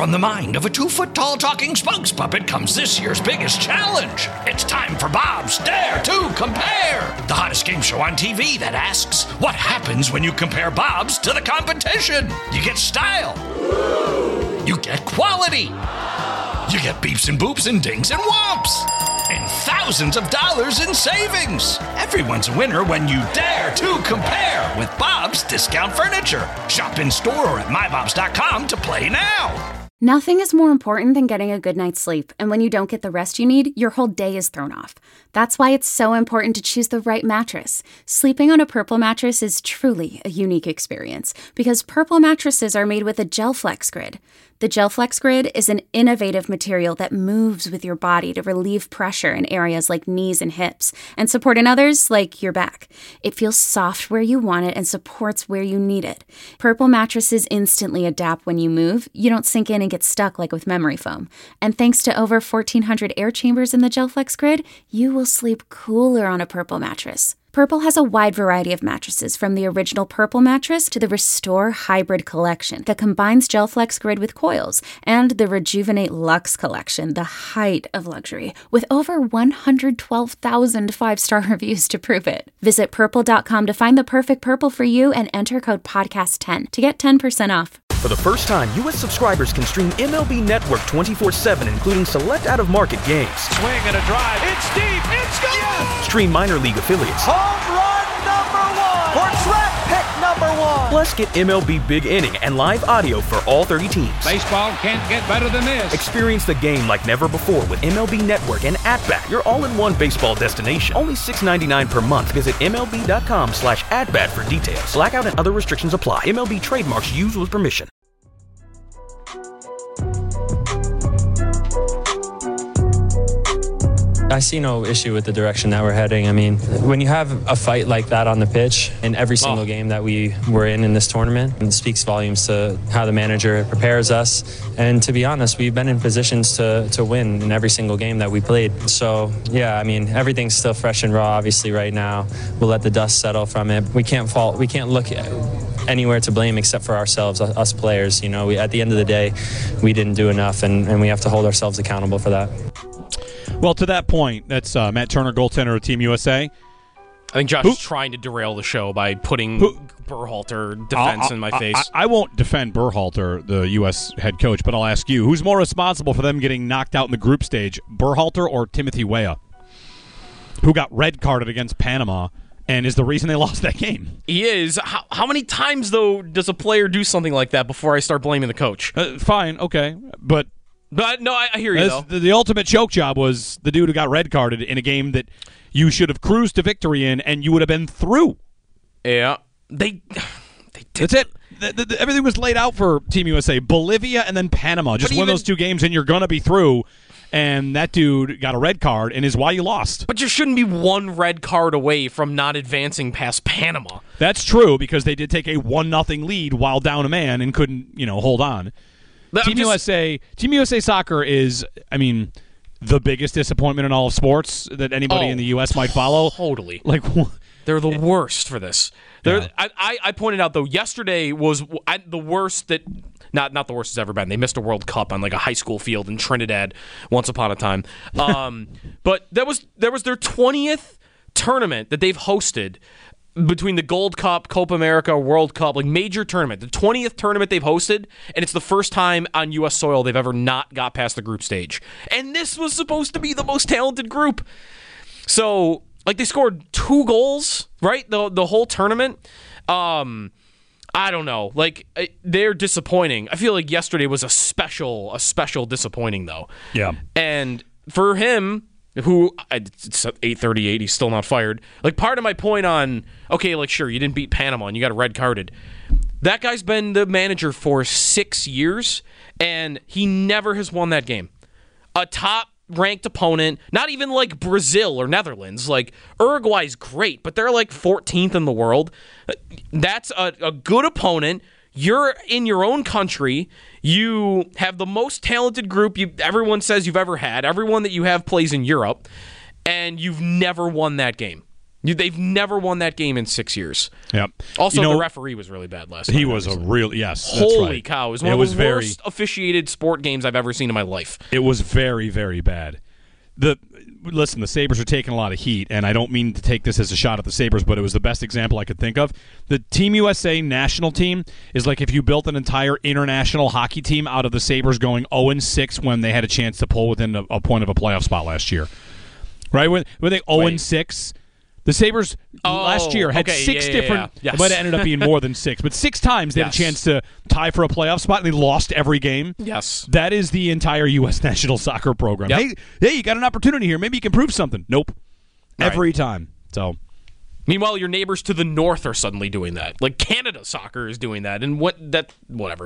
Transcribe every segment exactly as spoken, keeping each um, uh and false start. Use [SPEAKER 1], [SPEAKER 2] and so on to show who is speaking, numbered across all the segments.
[SPEAKER 1] from the mind of a two-foot-tall talking spokes puppet comes this year's biggest challenge. It's time for Bob's Dare to Compare, the hottest game show on T V that asks, what happens when you compare Bobs to the competition? You get style. You get quality. You get beeps and boops and dings and whomps. And thousands of dollars in savings. Everyone's a winner when you dare to compare with Bob's Discount Furniture. Shop in store or at my bobs dot com to play now.
[SPEAKER 2] Nothing is more important than getting a good night's sleep, and when you don't get the rest you need, your whole day is thrown off. That's why it's so important to choose the right mattress. Sleeping on a Purple mattress is truly a unique experience, because Purple mattresses are made with a GelFlex Grid. The GelFlex Grid is an innovative material that moves with your body to relieve pressure in areas like knees and hips, and support in others like your back. It feels soft where you want it and supports where you need it. Purple mattresses instantly adapt when you move. You don't sink in and get stuck like with memory foam. And thanks to over fourteen hundred air chambers in the GelFlex Grid, you will sleep cooler on a Purple mattress. Purple has a wide variety of mattresses, from the original Purple mattress to the Restore Hybrid collection that combines GelFlex Grid with coils, and the Rejuvenate Luxe collection, the height of luxury, with over one hundred twelve thousand five-star reviews to prove it. Visit purple dot com to find the perfect Purple for you and enter code podcast ten to get ten percent off.
[SPEAKER 3] For the first time, U S subscribers can stream M L B Network twenty-four seven, including select out-of-market games.
[SPEAKER 4] Swing and a drive. It's deep. It's gone. Yes!
[SPEAKER 3] Stream minor league affiliates.
[SPEAKER 4] Home run number one. Or draft pick number one.
[SPEAKER 3] Plus, get M L B Big Inning and live audio for all thirty teams.
[SPEAKER 4] Baseball can't get better than this.
[SPEAKER 3] Experience the game like never before with M L B Network and At-Bat, your all-in-one baseball destination. Only six dollars and ninety-nine cents per month. Visit M L B dot com slash at-bat for details. Blackout and other restrictions apply. M L B trademarks used with permission.
[SPEAKER 5] I see no issue with the direction that we're heading. I mean, when you have a fight like that on the pitch in every single oh. game that we were in in this tournament, it speaks volumes to how the manager prepares us. And to be honest, we've been in positions to, to win in every single game that we played. So, yeah, I mean, everything's still fresh and raw, obviously, right now. We'll let the dust settle from it. We can't fault, we can't look anywhere to blame except for ourselves, us players. You know, we, at the end of the day, we didn't do enough, and, and we have to hold ourselves accountable for that.
[SPEAKER 6] Well, to that point, that's uh, Matt Turner, goaltender of Team U S A.
[SPEAKER 7] I think Josh
[SPEAKER 6] Who?
[SPEAKER 7] is trying to derail the show by putting
[SPEAKER 6] Who?
[SPEAKER 7] Berhalter defense
[SPEAKER 6] I'll,
[SPEAKER 7] in my
[SPEAKER 6] I,
[SPEAKER 7] face.
[SPEAKER 6] I, I won't defend Berhalter, the U S head coach, but I'll ask you, who's more responsible for them getting knocked out in the group stage, Berhalter or Timothy Weah, who got red carded against Panama and is the reason they lost that game?
[SPEAKER 7] He is. How, how many times, though, does a player do something like that before I start blaming the coach?
[SPEAKER 6] Uh, fine, okay, but...
[SPEAKER 7] But no, I, I hear you, though.
[SPEAKER 6] The, the ultimate choke job was the dude who got red carded in a game that you should have cruised to victory in, and you would have been through.
[SPEAKER 7] Yeah. They, they did.
[SPEAKER 6] That's it. The, the, the, everything was laid out for Team U S A. Bolivia and then Panama. Just
[SPEAKER 7] but
[SPEAKER 6] win
[SPEAKER 7] even,
[SPEAKER 6] those two games, and you're going to be through. And that dude got a red card, and is why you lost.
[SPEAKER 7] But you shouldn't be one red card away from not advancing past Panama.
[SPEAKER 6] That's true, because they did take a one nothing lead while down a man and couldn't, you know, hold on. Team just, U S A, Team U S A Soccer is, I mean, the biggest disappointment in all of sports that anybody
[SPEAKER 7] oh,
[SPEAKER 6] in the U S might follow.
[SPEAKER 7] Totally.
[SPEAKER 6] Like,
[SPEAKER 7] they're the worst for this. They're,
[SPEAKER 6] yeah.
[SPEAKER 7] I, I, I pointed out, though, yesterday was I, the worst that, not not the worst it's ever been. They missed a World Cup on like a high school field in Trinidad once upon a time. Um, but that was that was their twentieth tournament that they've hosted. Between the Gold Cup, Copa America, World Cup, like major tournament, the twentieth tournament they've hosted, and it's the first time on U S soil they've ever not got past the group stage. And this was supposed to be the most talented group. So, like, they scored two goals, right? The the whole tournament. Um, I don't know. Like, they're disappointing. I feel like yesterday was a special, a special disappointing, though.
[SPEAKER 6] Yeah.
[SPEAKER 7] And for him, who, it's eight thirty-eight, he's still not fired. Like, part of my point on, okay, like, sure, you didn't beat Panama and you got a red carded. That guy's been the manager for six years, and he never has won that game. A top-ranked opponent, not even like Brazil or Netherlands. Like, Uruguay's great, but they're like fourteenth in the world. That's a, a good opponent. You're in your own country. You have the most talented group you, everyone says you've ever had. Everyone that you have plays in Europe, and you've never won that game. You, they've never won that game in six years.
[SPEAKER 6] Yep.
[SPEAKER 7] Also,
[SPEAKER 6] you know,
[SPEAKER 7] the referee was really bad last night.
[SPEAKER 6] He was
[SPEAKER 7] obviously.
[SPEAKER 6] a real yes.
[SPEAKER 7] Holy
[SPEAKER 6] that's right.
[SPEAKER 7] cow! It was one
[SPEAKER 6] it
[SPEAKER 7] of
[SPEAKER 6] was
[SPEAKER 7] the
[SPEAKER 6] very,
[SPEAKER 7] worst officiated sport games I've ever seen in my life.
[SPEAKER 6] It was very, very bad. The listen, the Sabres are taking a lot of heat, and I don't mean to take this as a shot at the Sabres, but it was the best example I could think of. The Team U S A national team is like if you built an entire international hockey team out of the Sabres going oh and six when they had a chance to pull within a, a point of a playoff spot last year. Right? When, when they oh and six, the Sabres
[SPEAKER 7] oh,
[SPEAKER 6] last year had
[SPEAKER 7] okay,
[SPEAKER 6] six
[SPEAKER 7] yeah, yeah,
[SPEAKER 6] different
[SPEAKER 7] yeah. Yes.
[SPEAKER 6] It might have ended up being more than six, but six times they
[SPEAKER 7] yes.
[SPEAKER 6] had a chance to tie for a playoff spot, and they lost every game.
[SPEAKER 7] Yes.
[SPEAKER 6] That is the entire U S national soccer program.
[SPEAKER 7] Yep.
[SPEAKER 6] Hey, hey, you got an opportunity here. Maybe you can prove something. Nope.
[SPEAKER 7] Right.
[SPEAKER 6] Every time. So,
[SPEAKER 7] meanwhile, your neighbors to the north are suddenly doing that. Like Canada soccer is doing that, and what that whatever.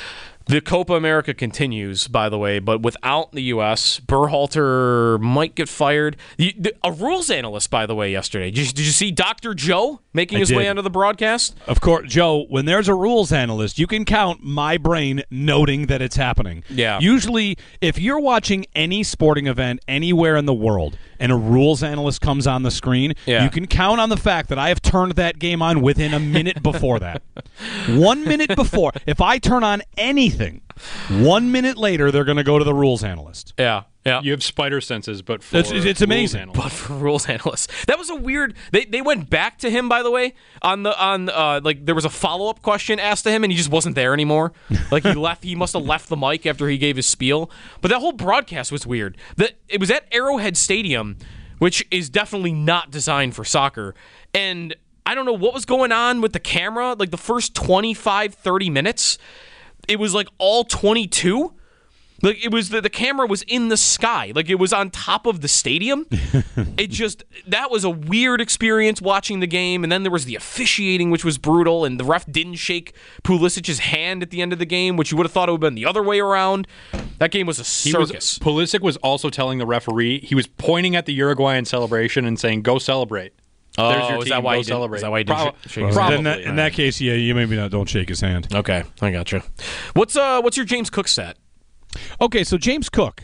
[SPEAKER 7] The Copa America continues, by the way, but without the U S, Berhalter might get fired. The, the, a rules analyst, by the way, yesterday. Did you, did you see Doctor Joe making
[SPEAKER 6] I
[SPEAKER 7] his
[SPEAKER 6] did.
[SPEAKER 7] way onto the broadcast?
[SPEAKER 6] of course, Joe, when there's a rules analyst, you can count my brain noting that it's happening.
[SPEAKER 7] Yeah.
[SPEAKER 6] Usually, if you're watching any sporting event anywhere in the world and a rules analyst comes on the screen,
[SPEAKER 7] Yeah.
[SPEAKER 6] you can count on the fact that I have turned that game on within a minute before that. One minute before. If I turn on anything, one minute later, they're going to go to the rules analyst.
[SPEAKER 7] Yeah. Yeah.
[SPEAKER 8] You have spider senses, but for
[SPEAKER 6] It's, it's amazing.
[SPEAKER 8] rules analysts.
[SPEAKER 7] But for rules analysts, that was a weird. They they went back to him, by the way, on the on uh, like there was a follow up question asked to him, and he just wasn't there anymore. Like he left. He must have left the mic after he gave his spiel. But that whole broadcast was weird. That it was at Arrowhead Stadium, which is definitely not designed for soccer, and I don't know what was going on with the camera. Like the first twenty-five, thirty minutes, it was like all twenty-two. Like it was the, the camera was in the sky, like it was on top of the stadium. It just that was a weird experience watching the game, and then there was the officiating, which was brutal, and the ref didn't shake Pulisic's hand at the end of the game, which you would have thought it would have been the other way around. That game was a
[SPEAKER 8] He was,
[SPEAKER 7] circus.
[SPEAKER 8] Pulisic was also telling the referee, he was pointing at the Uruguayan celebration and saying, "Go celebrate."
[SPEAKER 7] Oh,
[SPEAKER 8] There's your
[SPEAKER 7] is
[SPEAKER 8] team.
[SPEAKER 7] that why
[SPEAKER 8] Go
[SPEAKER 7] he did-
[SPEAKER 8] celebrate.
[SPEAKER 7] is that why he didn't
[SPEAKER 8] Prob-
[SPEAKER 7] sh- shake his
[SPEAKER 8] probably.
[SPEAKER 6] in, that, in that case, yeah, you maybe not don't shake his hand.
[SPEAKER 7] Okay, I gotcha. What's uh what's your James Cook stat?
[SPEAKER 6] Okay, so James Cook.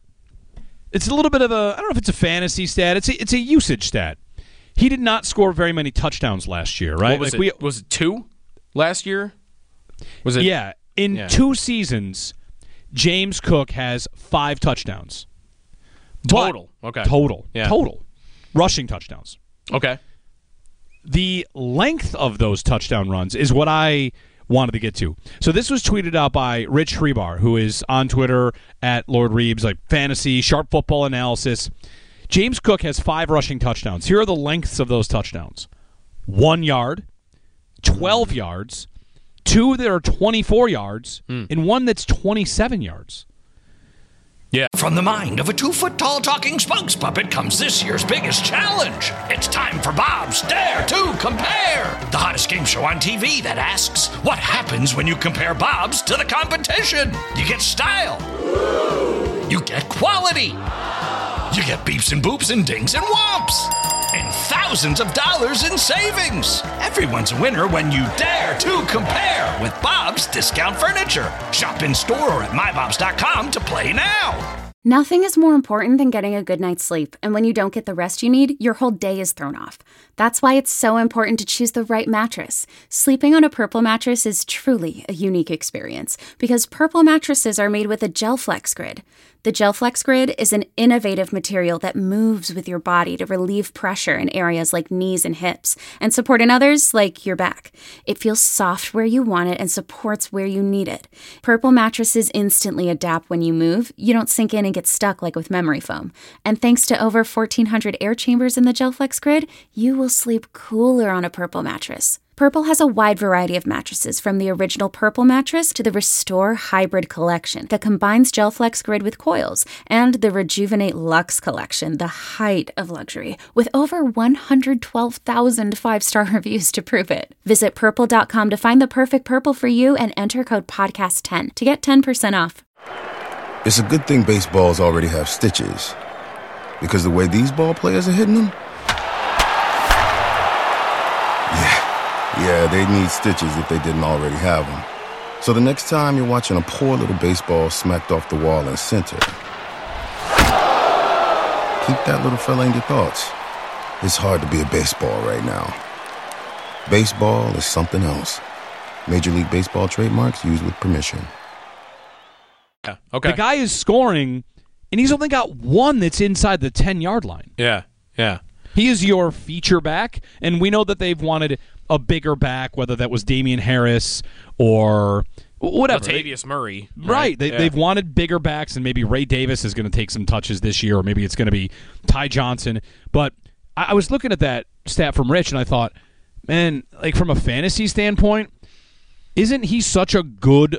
[SPEAKER 6] It's a little bit of a I don't know if it's a fantasy stat. It's a, it's a usage stat. He did not score very many touchdowns last year, right?
[SPEAKER 7] What was
[SPEAKER 6] Like
[SPEAKER 7] it? was it two last year? Was it?
[SPEAKER 6] Yeah, in
[SPEAKER 7] Yeah.
[SPEAKER 6] two seasons, James Cook has five touchdowns. But-
[SPEAKER 7] Total. Okay.
[SPEAKER 6] Total.
[SPEAKER 7] Yeah.
[SPEAKER 6] Total. Rushing touchdowns.
[SPEAKER 7] Okay.
[SPEAKER 6] The length of those touchdown runs is what I wanted to get to. So this was tweeted out by Rich Hribar, who is on Twitter at Lord Reeves, like fantasy, sharp football analysis. James Cook has five rushing touchdowns. Here are the lengths of those touchdowns. One yard, twelve yards, two that are twenty-four yards, and one that's twenty-seven yards.
[SPEAKER 7] Yeah.
[SPEAKER 1] From the mind of a two-foot-tall talking spokes puppet comes this year's biggest challenge. It's time for Bob's Dare to Compare, the hottest game show on T V that asks, what happens when you compare Bob's to the competition? You get style. You get quality. You get beeps and boops and dings and whomps. And thousands of dollars in savings. Everyone's a winner when you dare to compare with Bob's Discount Furniture. Shop in store or at my bobs dot com to play now.
[SPEAKER 2] Nothing is more important than getting a good night's sleep, and when you don't get the rest you need, your whole day is thrown off. That's why it's so important to choose the right mattress. Sleeping on a Purple mattress is truly a unique experience, because Purple mattresses are made with a GelFlex Grid. The GelFlex Grid is an innovative material that moves with your body to relieve pressure in areas like knees and hips, and support in others like your back. It feels soft where you want it and supports where you need it. Purple mattresses instantly adapt when you move. You don't sink in and get stuck like with memory foam. And thanks to over fourteen hundred air chambers in the GelFlex Grid, you will sleep cooler on a Purple mattress. Purple has a wide variety of mattresses, from the original Purple mattress to the Restore Hybrid collection that combines GelFlex Grid with coils, and the Rejuvenate Luxe collection, the height of luxury, with over one hundred twelve thousand five-star reviews to prove it. Visit purple dot com to find the perfect Purple for you and enter code podcast ten to get ten percent off.
[SPEAKER 9] It's a good thing baseballs already have stitches, because the way these ball players are hitting them, yeah. Yeah, they'd need stitches if they didn't already have them. So the next time you're watching a poor little baseball smacked off the wall in center, keep that little fella in your thoughts. It's hard to be a baseball right now. Baseball is something else. Major League Baseball trademarks used with permission.
[SPEAKER 7] Yeah, okay.
[SPEAKER 6] The guy is scoring, and he's only got one that's inside the ten-yard line.
[SPEAKER 7] Yeah, yeah.
[SPEAKER 6] He is your feature back, and we know that they've wanted a bigger back, whether that was Damian Harris or whatever.
[SPEAKER 7] Latavius Murray.
[SPEAKER 6] Right.
[SPEAKER 7] right.
[SPEAKER 6] They,
[SPEAKER 7] yeah.
[SPEAKER 6] They've wanted bigger backs, and maybe Ray Davis is going to take some touches this year, or maybe it's going to be Ty Johnson. But I, I was looking at that stat from Rich, and I thought, man, like from a fantasy standpoint, isn't he such a good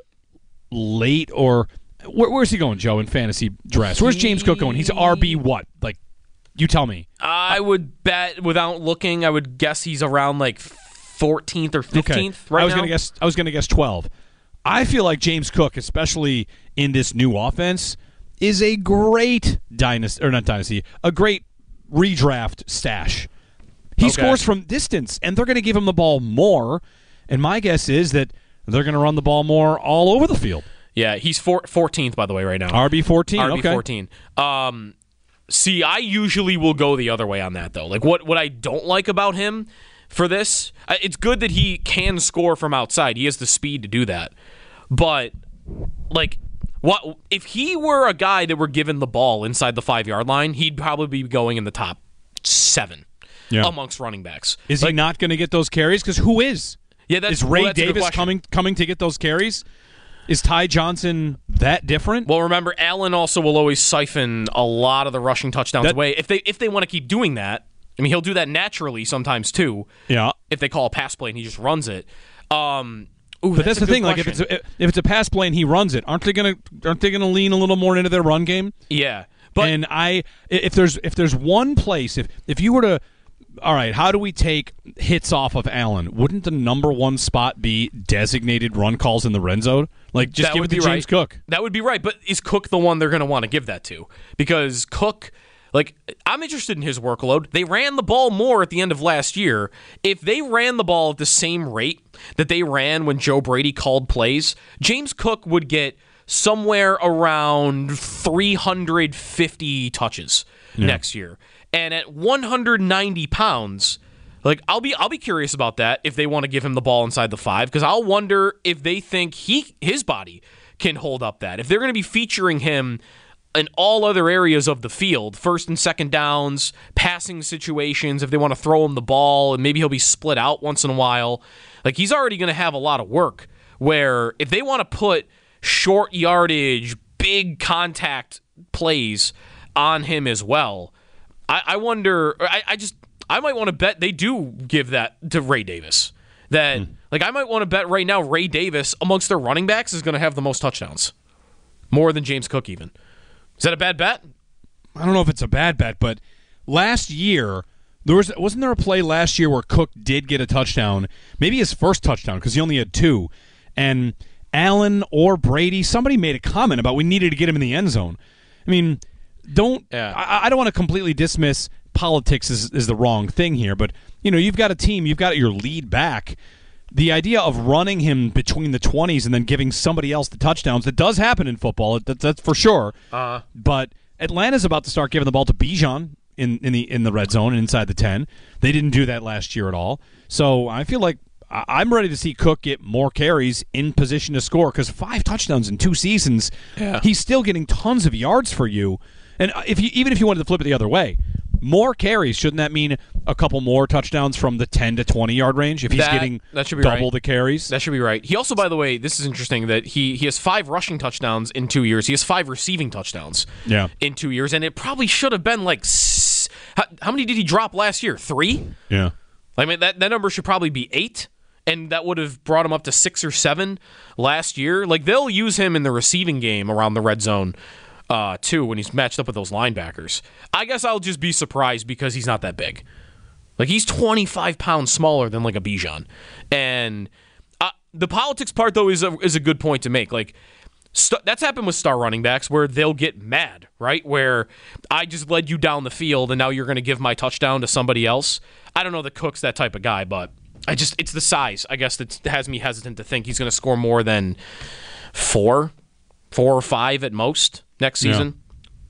[SPEAKER 6] late or where, where's he going, Joe, in fantasy drafts? Where's James Cook going? He's R B what? Like, you tell me.
[SPEAKER 7] I would bet, without looking, I would guess he's around like fourteenth or fifteenth
[SPEAKER 6] okay.
[SPEAKER 7] right
[SPEAKER 6] I was
[SPEAKER 7] now.
[SPEAKER 6] Gonna guess, I was going to guess twelve. I feel like James Cook, especially in this new offense, is a great dynasty, or not dynasty, a great redraft stash. He
[SPEAKER 7] Okay.
[SPEAKER 6] scores from distance, and they're going to give him the ball more. And my guess is that they're going to run the ball more all over the field.
[SPEAKER 7] Yeah, he's four, fourteenth, by the way, right now.
[SPEAKER 6] R B fourteen,
[SPEAKER 7] R B
[SPEAKER 6] okay.
[SPEAKER 7] fourteen. Um, see, I usually will go the other way on that, though. Like, what, what I don't like about him for this, uh, it's good that he can score from outside. He has the speed to do that. But, like, what if he were a guy that were given the ball inside the five-yard line, he'd probably be going in the top seven
[SPEAKER 6] Yeah.
[SPEAKER 7] amongst running backs.
[SPEAKER 6] Is
[SPEAKER 7] like,
[SPEAKER 6] he not going to get those carries? Because who is?
[SPEAKER 7] Yeah, that's,
[SPEAKER 6] is Ray
[SPEAKER 7] well, that's a good
[SPEAKER 6] Davis
[SPEAKER 7] question.
[SPEAKER 6] coming coming to get those carries? Is Ty Johnson that different?
[SPEAKER 7] Well, remember, Allen also will always siphon a lot of the rushing touchdowns
[SPEAKER 6] That-
[SPEAKER 7] away. If they if they want to keep doing that, I mean, he'll do that naturally sometimes too.
[SPEAKER 6] Yeah.
[SPEAKER 7] If they call a pass play and he just runs it. Um, ooh,
[SPEAKER 6] But that's,
[SPEAKER 7] a
[SPEAKER 6] the
[SPEAKER 7] good
[SPEAKER 6] thing. Like if
[SPEAKER 7] question.
[SPEAKER 6] it's a, if it's a pass play and he runs it, aren't they gonna aren't they gonna lean a little more into their run game?
[SPEAKER 7] yeah, but
[SPEAKER 6] and I if there's if there's one place if if you were to all right, how do we take hits off of Allen? Wouldn't the number one spot be designated run calls in the red zone? Like just
[SPEAKER 7] that
[SPEAKER 6] give
[SPEAKER 7] would
[SPEAKER 6] it to
[SPEAKER 7] be
[SPEAKER 6] James
[SPEAKER 7] right.
[SPEAKER 6] Cook.
[SPEAKER 7] That would be right. But is Cook the one they're going to want to give that to? Because Cook, like, I'm interested in his workload. They ran the ball more at the end of last year. If they ran the ball at the same rate that they ran when Joe Brady called plays, James Cook would get somewhere around three hundred fifty touches
[SPEAKER 6] Yeah.
[SPEAKER 7] next year. And at one hundred ninety pounds, like I'll be I'll be curious about that if they want to give him the ball inside the five, because I'll wonder if they think he his body can hold up that. If they're going to be featuring him in all other areas of the field, first and second downs, passing situations, if they want to throw him the ball and maybe he'll be split out once in a while, like he's already going to have a lot of work. Where if they want to put short yardage, big contact plays on him as well, I, I wonder. I, I just. I might want to bet they do give that to Ray Davis. That mm. like I might want to bet right now Ray Davis amongst their running backs is going to have the most touchdowns, more than James Cook even. Is that a bad bet?
[SPEAKER 6] I don't know if it's a bad bet, but last year there was wasn't there a play last year where Cook did get a touchdown, maybe his first touchdown because he only had two, and Allen or Brady, somebody made a comment about we needed to get him in the end zone. I mean. Don't
[SPEAKER 7] yeah.
[SPEAKER 6] I, I don't want to completely dismiss politics is, is the wrong thing here, but you know you've got a team, you've got your lead back. The idea of running him between the twenties and then giving somebody else the touchdowns, that does happen in football. That, that's for sure.
[SPEAKER 7] Uh-huh.
[SPEAKER 6] But Atlanta's about to start giving the ball to Bijan in, in the in the red zone and inside the ten. They didn't do that last year at all. So I feel like I'm ready to see Cook get more carries in position to score because five touchdowns in two seasons,
[SPEAKER 7] yeah.
[SPEAKER 6] he's still getting tons of yards for you. And if you even if you wanted to flip it the other way, more carries, shouldn't that mean a couple more touchdowns from the ten to twenty yard range if he's
[SPEAKER 7] that,
[SPEAKER 6] getting
[SPEAKER 7] that should be
[SPEAKER 6] double
[SPEAKER 7] right.
[SPEAKER 6] the carries?
[SPEAKER 7] That should be right. He also, by the way, this is interesting that he he has five rushing touchdowns in two years. He has five receiving touchdowns
[SPEAKER 6] yeah.
[SPEAKER 7] in two years, and it probably should have been like s- how, how many did he drop last year? Three?
[SPEAKER 6] Yeah.
[SPEAKER 7] I mean that that number should probably be eight. And that would have brought him up to six or seven last year. Like they'll use him in the receiving game around the red zone. Uh, too, when he's matched up with those linebackers. I guess I'll just be surprised because he's not that big. Like, he's twenty-five pounds smaller than, like, a Bijan. And uh, the politics part, though, is a, is a good point to make. Like, st- that's happened with star running backs where they'll get mad, right? Where I just led you down the field and now you're going to give my touchdown to somebody else. I don't know that Cook's that type of guy, but I just it's the size, I guess, that has me hesitant to think he's going to score more than four, four or five at most next season.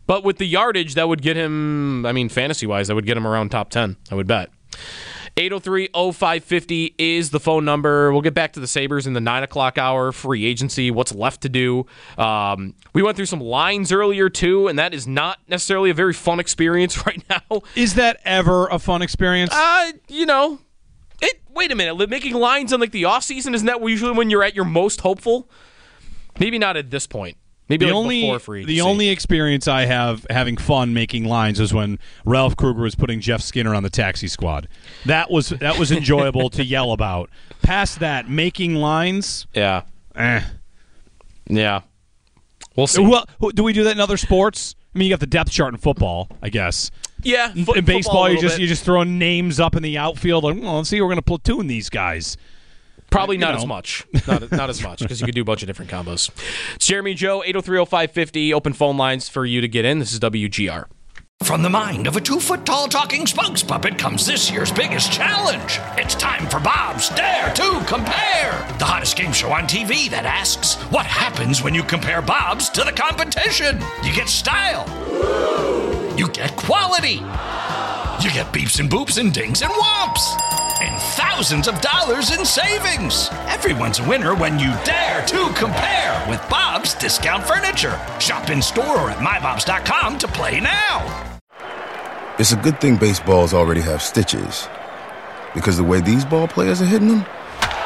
[SPEAKER 7] But with the yardage, that would get him, I mean, fantasy-wise, that would get him around top ten, I would bet. eight oh three oh five five oh is the phone number. We'll get back to the Sabres in the nine o'clock hour, free agency, what's left to do. Um, we went through some lines earlier, too, and that is not necessarily a very fun experience right now.
[SPEAKER 6] Is that ever a fun experience?
[SPEAKER 7] Uh, you know, it. Wait a minute. Making lines on like the offseason, isn't that usually when you're at your most hopeful? Maybe not at this point. Maybe
[SPEAKER 6] the
[SPEAKER 7] like
[SPEAKER 6] only
[SPEAKER 7] before free
[SPEAKER 6] the only experience I have having fun making lines was when Ralph Kruger was putting Jeff Skinner on the taxi squad. That was that was enjoyable to yell about. Past that, making lines,
[SPEAKER 7] yeah,
[SPEAKER 6] eh,
[SPEAKER 7] yeah. We'll see.
[SPEAKER 6] Well, do we do that in other sports? I mean, you got the depth chart in football, I guess.
[SPEAKER 7] Yeah,
[SPEAKER 6] in,
[SPEAKER 7] fo-
[SPEAKER 6] in baseball, you just
[SPEAKER 7] bit.
[SPEAKER 6] you just throw names up in the outfield. Like, well, let's see, we're going to platoon these guys.
[SPEAKER 7] Probably
[SPEAKER 6] You
[SPEAKER 7] not
[SPEAKER 6] know.
[SPEAKER 7] as much. Not, not as much, because you could do a bunch of different combos. It's Jeremy and Joe, eight oh three oh five five oh, open phone lines for you to get in. This is W G R.
[SPEAKER 1] From the mind of a two-foot-tall talking spokes puppet comes this year's biggest challenge. It's time for Bob's Dare to Compare, the hottest game show on T V that asks, what happens when you compare Bob's to the competition? You get style. You get quality. You get beeps and boops and dings and whomps. And thousands of dollars in savings. Everyone's a winner when you dare to compare with Bob's Discount Furniture. Shop in store or at my bobs dot com to play now.
[SPEAKER 9] It's a good thing baseballs already have stitches. Because the way these ball players are hitting them?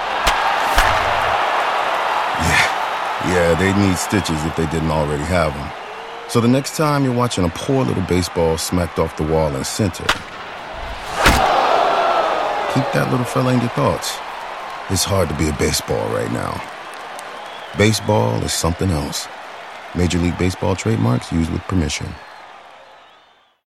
[SPEAKER 9] Yeah, yeah, they need stitches if they didn't already have them. So the next time you're watching a poor little baseball smacked off the wall in center, keep that little fella in your thoughts. It's hard to be a baseball right now. Baseball is something else. Major League Baseball trademarks used with permission.